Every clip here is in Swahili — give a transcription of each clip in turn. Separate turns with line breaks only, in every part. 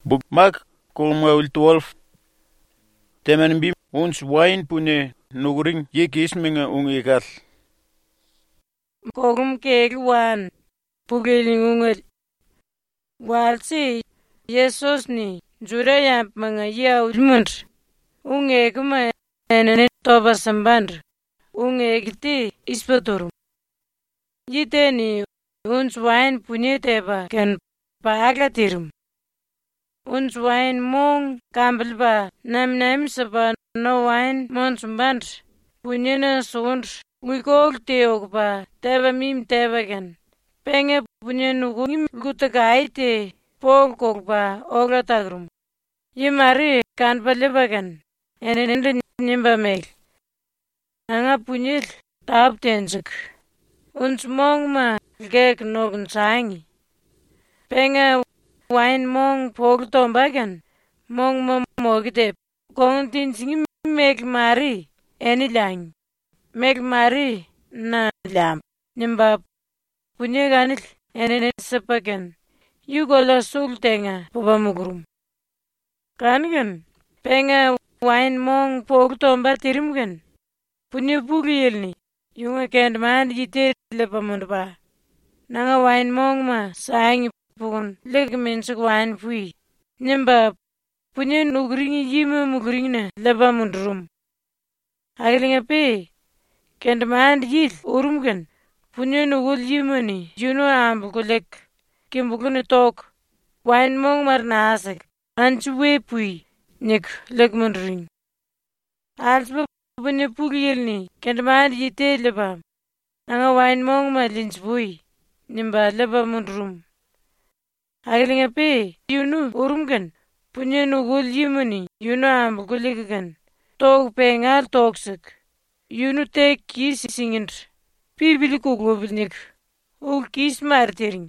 Book Mark Kolmawil 12. Temen bim uns wine pune nuguring ye kisminga egal.
Kogum kegwan pugelingungal. Walsi Yesus ni juraya mga ya ulmunt. Kuma enene toba sambandr. Giti ispatorum. Yite ni uns wine punye teba ken paagatirum. Uns wine mong kambelba nam saba no wine monsumbanr. Punye na sundr. Wikol teogba teba mim teba gen. Penge punye nugim gutagaite pol kokba ogratagrum. Yimari kan palebagan. Enende nimba meg. Anga punyil tab tenzuk. Uns mong ma gek nogun saangi. Penge wine mong pogtombagan. Mong mogite. Kontin singi meg mari enilang. Meg mari na lam. Nimba punye ganil enene sepagan. Yugola sultenga pabamugrum. Kangan penga wine mong pogtomba tirimgan. Punye bugilni. Yunga kendman yite lepamundba. Nanga wine mong ma saangi pugun legmensuk wine pui. Nimba punye nugringi yima mugringna lepamundrum. Aglinga pe kendman yil urumgan. Punye nugul yimani juno ambulek. Kimbukuni tok. Wine mong mar naasik. Anchuwe pui. Nik legmundring. Alsba punye pugilni kendman yite lepa. Nanga wine mong ma linchpui. Nimba lepa mundrum. Aglinga pe yunu urumgan. Punye nugul yimani yuno ambulekugan. Tok pengal toksik. Yunu tek kis singindr. Pibili kukmobilnik. Kis martering.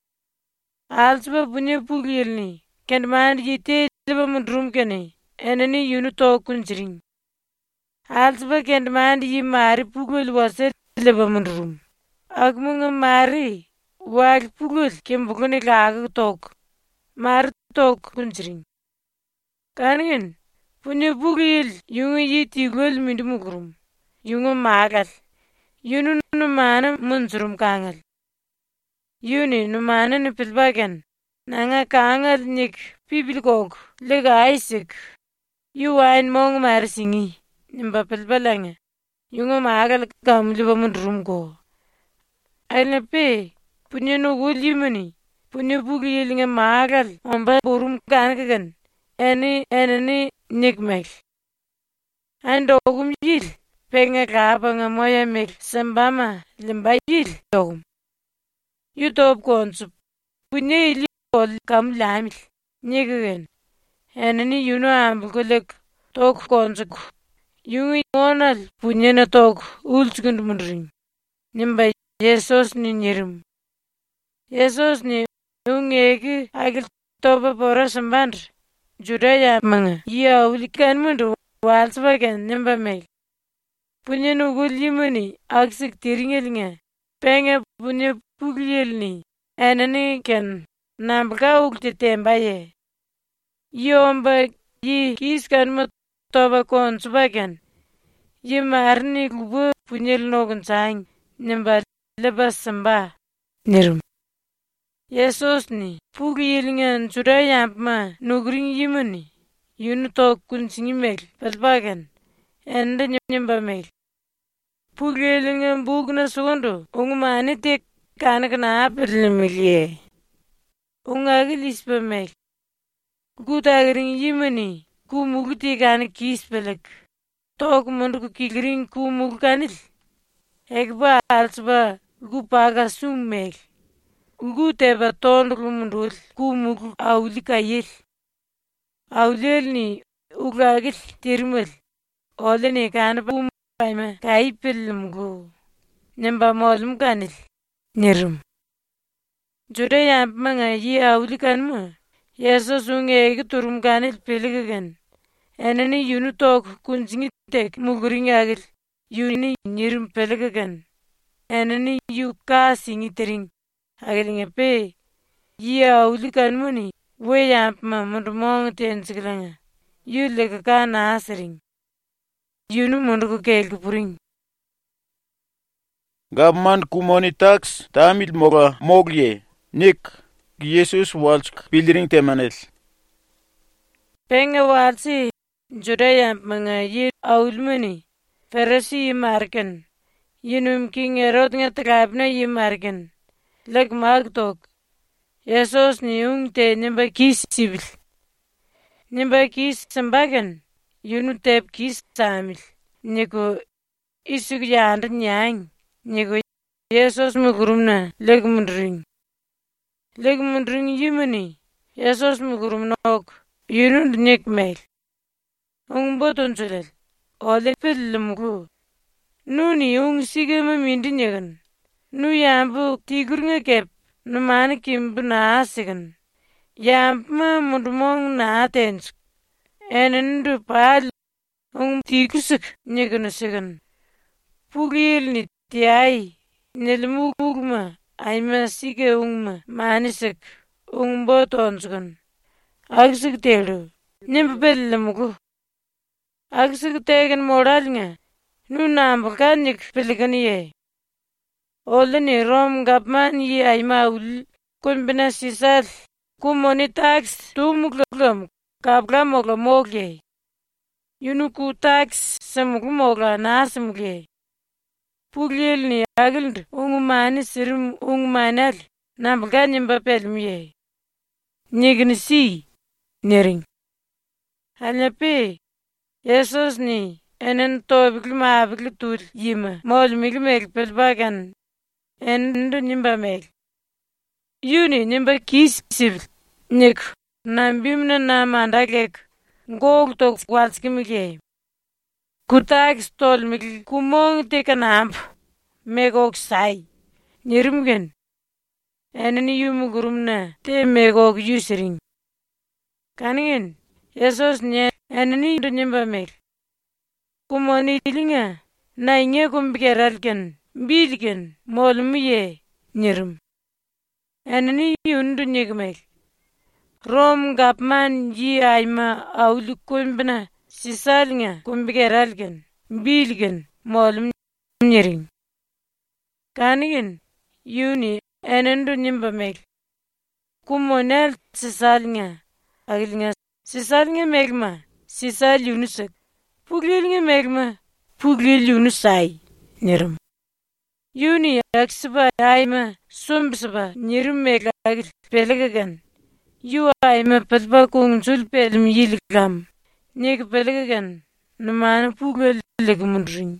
Alsba punye pugilni kendman yite lepa mundrum kene. Enani yunu tok kunjring. Alsba kendman yimari pugul wase lepa mundrum. Agmunga mari wal pugul kimbukuni kaga tok. Mari tok kunjring. Kangen punye pugil yunga yitigol mindumugrum. Yunga magal. Yunu numana munzurum kangal. Yuni numana nipilbagan. Nanga kangal nik pibilkog lega aisik. Yu wine mong marsingi. Nimba pilbalanga. Yunga magal kam liba mundrum ko. Aina pe punye nugul yimani. Punye pugil nga magal. Omba burum kangagan. Enani nikmek. Andogum yil. Penga kapa nga moya mek sambama limba yil dogum. Yutop konsup. Punye ili kol kam lamil. Nyekagan. Enani yuno ambulek tok konsuk. Yungi ngonal punye na tok ulchukund mundring. Nimba Yesus ni nyirim. Yesus ni ungeki agil topa pora sambandr. Judaya mga. Ya ulikan mundu walsbagan nimba meg. Punye nugul yimani aksik tiringelinga. Penga punye pugilni. Enani ken nambka ukti tembaye. Yomba yi kiskan mo toba konsubagan. Yimarni kubo punye nogun saang. Nimba lepa samba. Nirum. Yesus ni pugilingan judaya ma nugring yimani. Yunu tok kunsingi meg pelbagan. Enda nyimba meg. Pugilingan bugna sugondo. Ungumani tek kanakana apilimilye. Ungagilispa meg. Kutagring yimani. Kumuguti kanak kispelek. Tok mundu kikring kumuganil. Ekba alsba kupaga sum meg. Teba tondru mundul kumug aulika yil. Aulel ni ugagil tirmel. Ole ni kanaba paima kaipilumgu. Nimba molum kanil. Nirum. Judaya mga yi aulikan mo. Yesus ungegi turum kanil piligagan. Enani yunu tok kunzingitek mugringagil. Yuni nirum piligagan. Enani yu ka singitering. Agilinga pe. Yi aulikan mo ni. we yamp ma mundumong tensiklanga. Yu lekaka na asering. Yunu mundu kel puring.
Gabman kumoni tax tamil moga moglie nik Jesus walsk pilring temanel.
Penga walsi judaya mga yir aulmani ferasi yimarken. Yunum king erot nga trabna yimarken. Lag magtok. Jesus ni te nimba kis sibil. Nimba kis sambagan. Yunu tep kis samil. Niku isuk yand nyang. Niku Jesus mugurumna leg mundring. Leg mundring yimani. Jesus mugurumna ok. Yunu nik mail. Boton sulel. Ole pilmugu. Nuni sigama mindinyagan. Nu yambu tigurnga kep. Nu mani kimbu na asigan. Yampa mundumong na atens. Enendu pal. Tikusuk nyagan asigan. Pugil ni tiai. Nilmugma. Aima sige manisak. Boton sugan. Agsik teru. Nimpelmugu. Agsik tegen moral nga. Nu nambakan nik pelikaniye. Ole ni rom gapman yi aima ul. Kumbina sisal. Kumoni tax. Tumuklam. Kapla mogla mogye. Yunuku tax. Samugmogla nasamugye. Puglil ni agil. Mani sirum manal. Nambakan nimba pelmiye. Nignisi. Nering. Hanyapi. Jesus ni. Enen tobikli maabikli tul yima. Mol migli meg pelbagan. Endu nimba meg. Yuni nimba kis sibil. Nik. Nambimna na mandagek. Ngog tok walski migye. Kutak stol migli. Kumong teka namp. Megog sai. Nirimgen. Enen yumugurumna. Te megog yusiring. Kaningin. Jesus nye. Enen yu nimba meg. Kumoni ilinga. Na inge kumbikeralken. Bilgen. Molmiye. Nirim. Eneni yundu nyigmek. Rom gapman yi aima aulu kumbina. Sisalnga kumbikeralken. Bilgen. Molm niring. Kanigin. Yuni. Enendu nimba meg. Kumonel sisalnga. Agilnga. Sisalnga megma. Sisal yunusak. Puglil megma. Puglil yunusai. Nirim. Yuni aksiba aima. Sumbsiba. Nirim meg agil. Pelagagan. Yu aima patba kung sul pelim yilikam. Nek pelagagan. Numana puglil legmundring.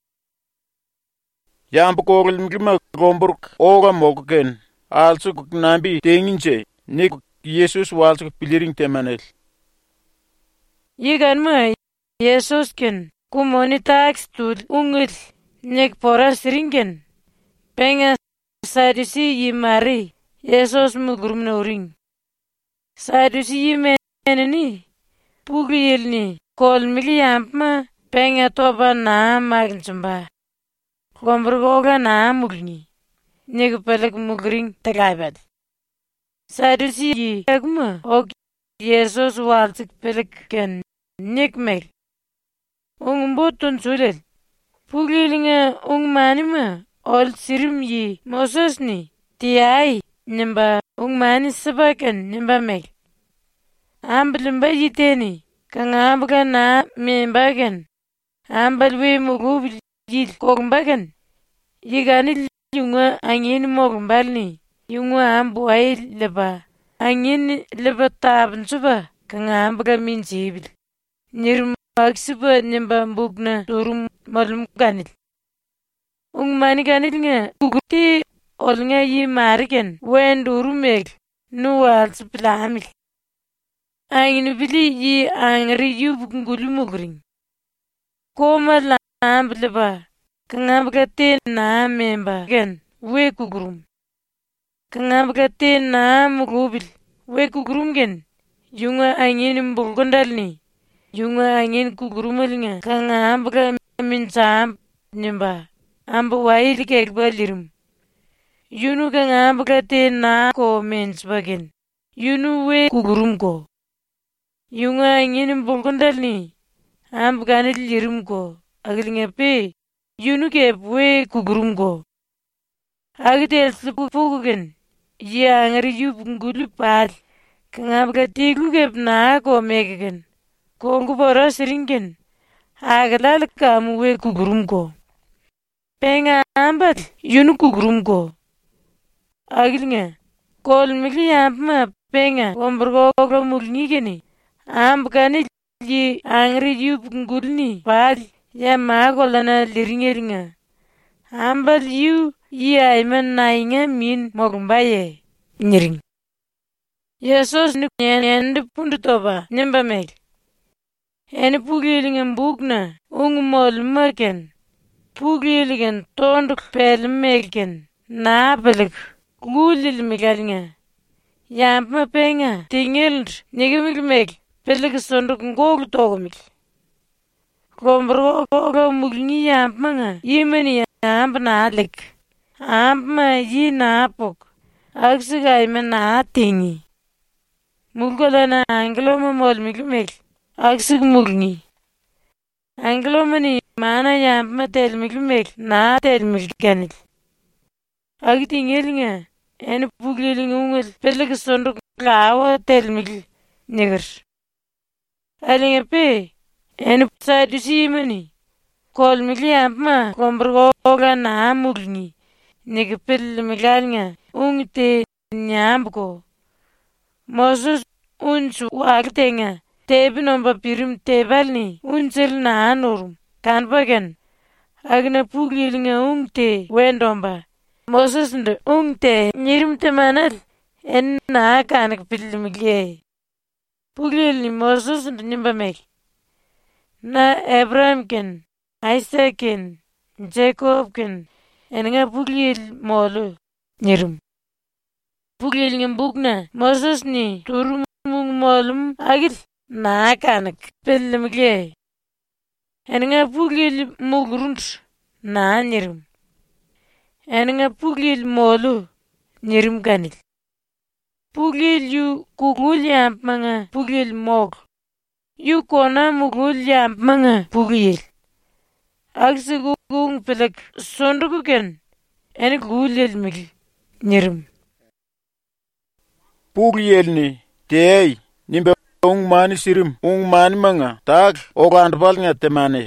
Yampu kogil mgima gomburk oga mogen. Also nambi tenginche. Nik Jesus walsk pilring temanel.
Yigan ma. Jesus ken. Kumoni tax tul ungil. Nek poras ringen. Penga sadusi yimari. Jesus mugurumna uring. Sadusi yimeneni. Puglil ni. Kol mili yampma. Penga toba na maginchumba. Gomburgoga na mugni. Nek pelag mugring tagaibad. Sadusi yi agma. Og Jesus walsik pelag ken. Nek meg. Boton sulel. Puglilinga manima. Ol sirim yi. Moses ni. Tiai. Nimba. Mani sabakan. Nimba meg. Ambalimba yiteni. Kangabga na membagan. Ambalwe mugubil yil kogmbagan. Yiganil yunga angin mogumbalni. Yunga ambuay leba. Angin leba taban suba. Kangabga min sibil. Nirim. Aksiba nimba mbugna turum malum ganil. Mani ganil nga kukuti ol nga yi mariken wen durumeg nuwal siplamil. Angin bili yi angri yub ngulumugring. Koma lamb leba kangabgate na memba gen we kugurum. Kangabgate na mugubil we kugurum gen yunga angin mbugondalni. Yunga angin kugurumalnga. Kanga ambaga minsam nimba. Amba waili kekbalirum. Yunu kanga ambaga te na ko mins bagin. yunu we kugurum ko. Yunga nginin bulkundal ni, ganil yirum ko, agilinga pe, yunu kep we kugurum ko. Agitel sipukugen, angari yub ngulu pal, kangabga tigu kep na ko megegen, kongu boros ringen, agalal kamu we kugurum ko. Penga ambat, yunu kugurum ko. Agilinga, kol mili ampma penga, kombergo mulnigeni, ganil ji angari yub ngulni pal, ya magolana liringeringa. Ambal yu ya iman nainga min mogumbaye nyiring. Yesus ni ende pundu toba nyemba meg. Ene pugilingan bugna ungmol merken. Pugilingan tonduk pel melken na pelik gulil megalinga. Yampa penga tingel nigemil meg pelik sonduk ngoglu togomil. Kombro mugni yampanga yimeni amp na lik. Amp ma yi na pok. Aksiga ima na tingi. Mulgola na angloma mol mikmek. Aksig mulni. Angloma ni mana yamp ma tel mikmek na tel mikganil. Agtingelinga. Ene puglilinga ungel. Pelik sondok lawa tel mikl. Nigar. Alinga pe. Ene sadusi imani. Kol mikli yamp ma kombergoga na mulni. Nigpil migalnya ungte nyamko. Moses unsu waktenga tebinomba pirim tebalni unsel na anorum kanbagan agna pugilinga ungte wendomba. Moses nde ungte nyirimte manal en na kanak pil miglie. Pugilni Moses nde nyimba meg. Na Abraham ken, Isaac ken, Jacob ken, enga pugil molu nyirum. Pugil ngem bugna Moses ni turum molum agil na kanak pelem gle. Enga pugil mugrund na nyirum. Enga pugil molu nyirum ganil. Pugil yu kugul yamp manga pugil mog. Yu kona mugul yamp manga pugil. Agsigu pelek sondugu ken ene gulil migi nyirum.
Pugyel ni tey nimbe mani sirim mani manga tag ogandbal nga temane.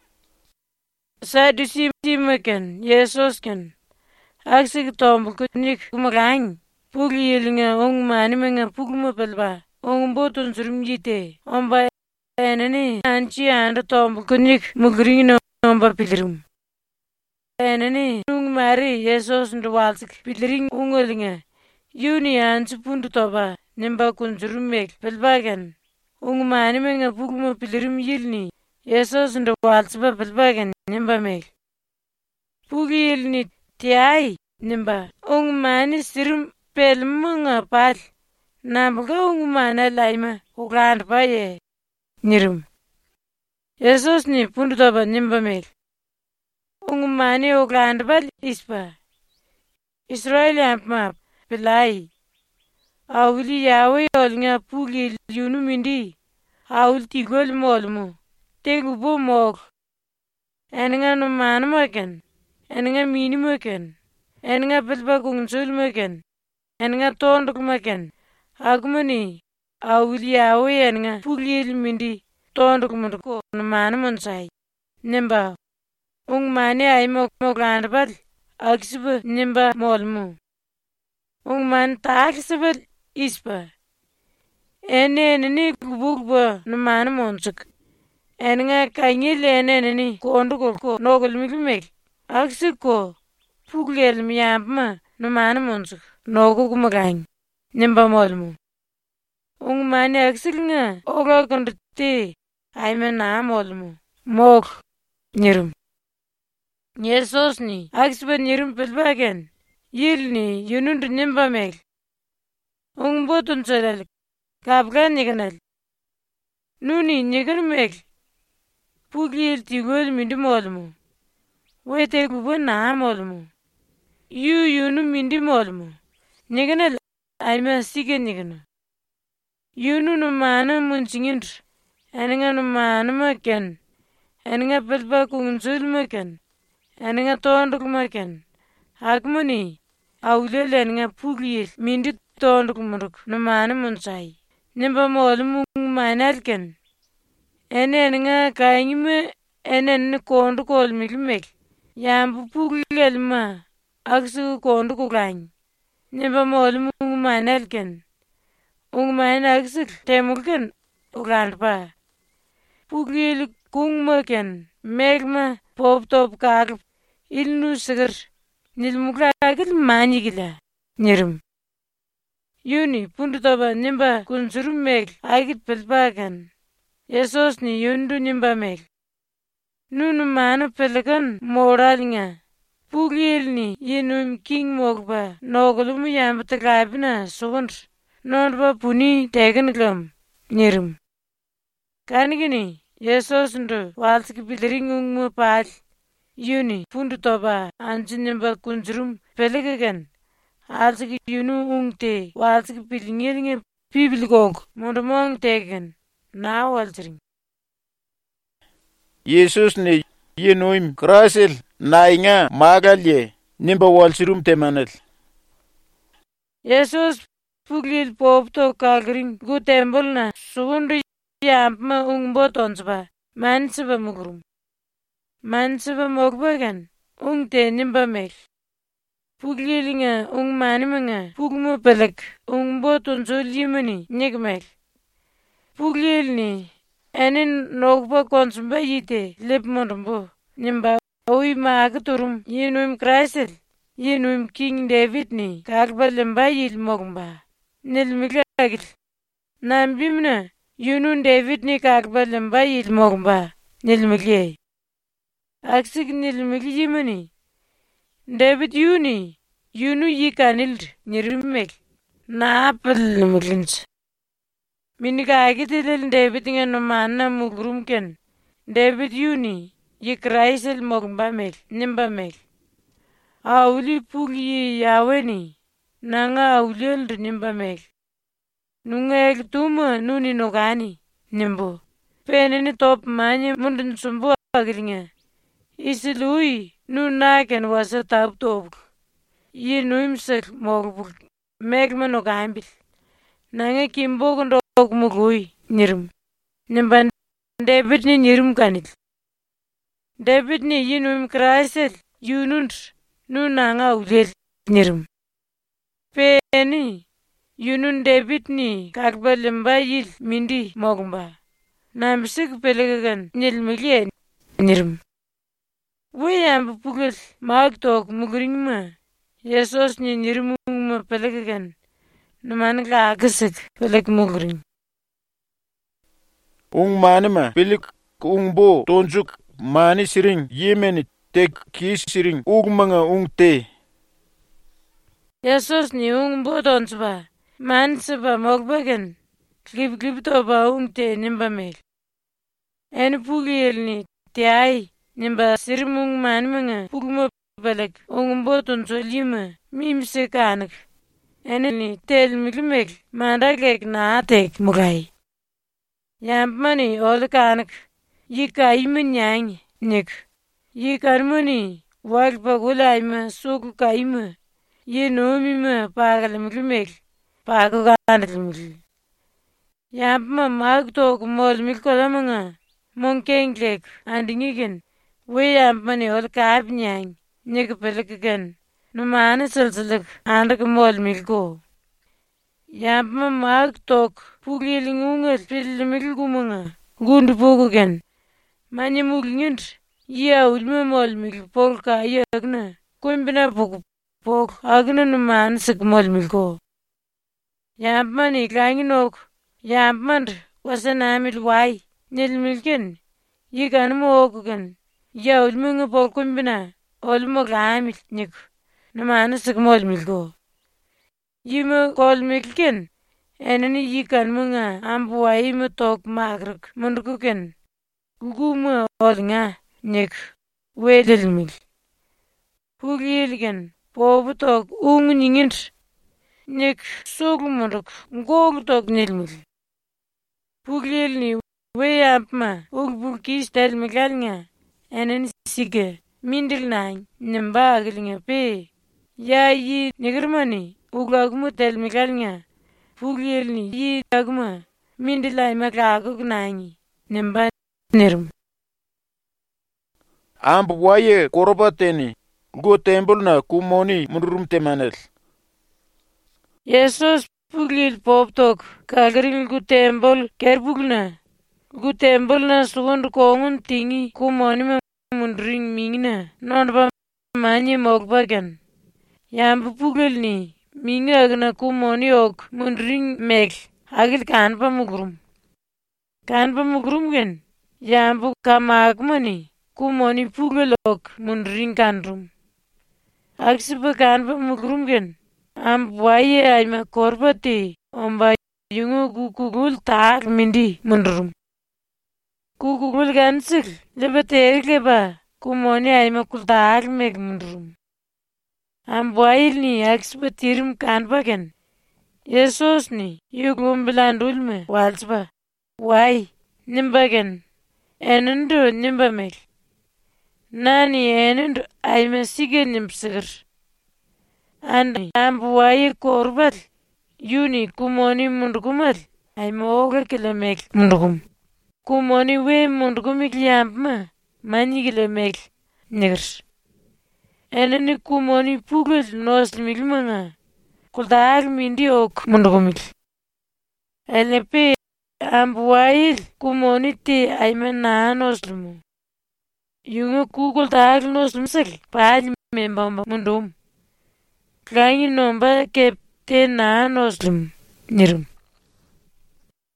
Sadusi ken Yesus ken agsig tomb kunik kumagain. Pugyel nga mani manga pugma pelba botun surum jite omba enene anchi anda tomb kunik mugrino omba pilrum. Enene mari Yesus ndwalsik pilring ungolinga. Yuni ansu pundu toba nimba kunsurumek pelbagan. Mani menga pugma pilrum yilni. Yesus ndwalsiba pelbagan nimba meg. Pugi yilni tiai nimba. Mani sirum pelmunga pal. Nambuka mani laima ugand paye nyirum. Yesus ni pundu toba nimba meg. Mani ugand pal ispa. Israel yampma pelai. Awli yawe olnga pugi yunu mindi. Awl tigol molmu. Tegu bo mog. Enga no manmaken. Enga minimaken. Enga pelba kungsulmaken. Enga tondukmaken. Agmani. Awli yawe enga pugi mindi. Tondukmako no manmonsai. Nimba. Mani ay moglandbal. Agsiba nimba molmu. Man taksibal ispa. Ene ni kubugba no man monsuk. Enga kanyil ene ni konduko ko nogol mikmek. Aksiko puglel miyampma no man monsuk. Nogo kumagany. Nimba molmu. Mani aksilnga oga kondite ayme na molmu. Mog nyirum. Yesus ni aksiba nyirum pelbagen. Yilni yunundu nimba meg. Botun salal. Kapga niganal. Nuni nigan meg. Pugil tigol mindi molmu. Wete gubo na molmu. Yunu mindi molmu. Niganal ayma sige nigana. Yunu no mana munchingin. Aninga no mana maken. Aninga pelpa kunzul maken. Aninga tonduk maken. Agmani. Aulele aninga pugil. Mindi tonduk muruk. No mana munchai. Nimba molumu manalken. Ene aninga kaingime. Ene kondu kol milmek. Yambu pugil ma. Aksu kondu kulany. Nimba molumu manalken. Main aksu temulken. Ugalpa. Pugil kungmaken. Megma pop top karp. Ilnu sigar. Nilmuklagil manigila. Nirum. Yuni pundu toba nimba kunsurum meg. Agit pelpagan. Yesos ni yundu nimba meg. Nunu mana pelagan moralinga. Pugil ni yinum king mogba. Nogulumu yambatakabina sugunr. Nonba puni tegen glam. Nirum. Kanigini. Yesos ndo walsiki bilringungmu paal. Yuni pundu toba anjinimba kunsurum pelagagan. Alsiki yunu ungte walsiki bilingiringe pibilgong. Mondamong tegen. Na walsring.
Yesus ne yenoim krasil na inga magalye nimba walsirum temanel.
Yesus pugil popto kagring gu tembol na sugundu yampma ungbo tonsba mansiba mugurum. Mansiba mogbagan ungte nimba meg. Pugilinga manimanga pugmo pelek ungbo tonsol yimani nyegmeg. Pugilni enin nogba konsumba yite lep mondumbo nimba ui maagaturum yinuim krasil. Yinuim King David ni kagba lemba yil mogba. Nilmigagil. Nambimna yunun David ni kagba lemba yil mogba. Nilmigye. Aksik nilmigi yimani. David yunu yikanil nirimek. Naapal nilmigins. Minigagilil David nga nomana mugrumken. David yuni yikraisil mogba meg. Nimba meg. Auli pugi yaweni. Nanga aulil nimba meg. Nungeg tuma nuni nogani. Nimbo. Penini top manye mundin sumbu agilinga. Isilui nunaken wasa tab top. Yi nuimsek mogbuk. Megma nogambil. Nanga kimbogun dog mugui. Nirum. Nimba David ni nirum kanil. David ni yinuim kraisil. Yunund. Nunanga ulil. Nirum. Peni. Yunun David ni kagba lemba yil mindi mogba. Nambisik pelegagan nilmigye. Nirum. Wiyam pugil maagtok mugringma. Yesos ni nirumungma pelegagan. Numanigla agasik peleg mugring.
Manima pelik ungbo tonjuk mani siring yemeni tek kis siring manga te.
Yesos ni ungbo tonsba. Mansiba mogbagan. Klip toba te nimba meg. En pugil ni tiay. Nimba sirimung manimanga. Pugmo peleg ungbo tonsolima. Mimse kanak. En ni tel milimeg. Mandagek naatek mugay. Yampmani ol kanak. Yika imenyang nik. Yikarmani wagpa gulayma suku kaima. Yenomima pagalimig. Paguganimig. Yampma maagtok mol milkolamanga. Monkenglek andingigen. We yampmani ol kaabnyang. Nik pelekagan. Numana silsilik andak mol milko. Yampma maagtok pugilingungal pilimilgumanga. Gundu pugugan. Manya mugingint. Ya ulma mol mil polka yagna. Kumbina pok agna numana sik mol milko. Yampmani kanginok. Yampmand wasanamil wai. Nilmilken. Yigan moogugan. Ya ulmunga polkumbina. Olmo gamil nik. Numana sik mol milko. Yima kol milken. Enani yikan munga ambuwa yima tok magrak. Mundukuken. Guguma olnga. Nik. Welilmil. Pugilgan. Pobutok ungingint. Nik sugumuruk. Ngogtok nilmil. Puglilni weyapma ugbukis telmikalnga enen sige mindil nang nembagilnga pe ya yi nigirmani ugagmu telmikalnga puglilni yi agma mindilay makagug nangi nemba nirum
Ambu waye korobateni go temple na kumoni mundurum temanel.
Yesus puglil poptok kagring gu temple kerbugna gu temple na sugund kongun tingi kumoni mundring mingna nonba manyi mogbagan yambu puglil ni mingi agna kumoni ok mundring meg agil kanpa mugrum gen yambu kamagmani kumoni puglil ok mundring kanrum agsipa kanpa mugrum gen waye ayma korbati omba yungu kukugul taak mindi mundrum kukugul gansik leba kumoni ayma kul taak meg mundrum wail ni agsipa tirim kanpa gen Yesus ni yugum bilandulme walsba wai nimba gen enendo nimba meg nani enendo ayma sige nimsigir Andi waye korbat yuni kumoni mundgumal ay mooga kilemek mundgum kumoni we mundgumik yampma manyi kilemek nigr eneni kumoni pugil nos milmanga kuldaag mindi ok mundgumik elepe waye kumoni te ayma nanoslumu yunga kugul daag nos msik paaj membamba mundum Klangi nomba kep te na noslim nirum.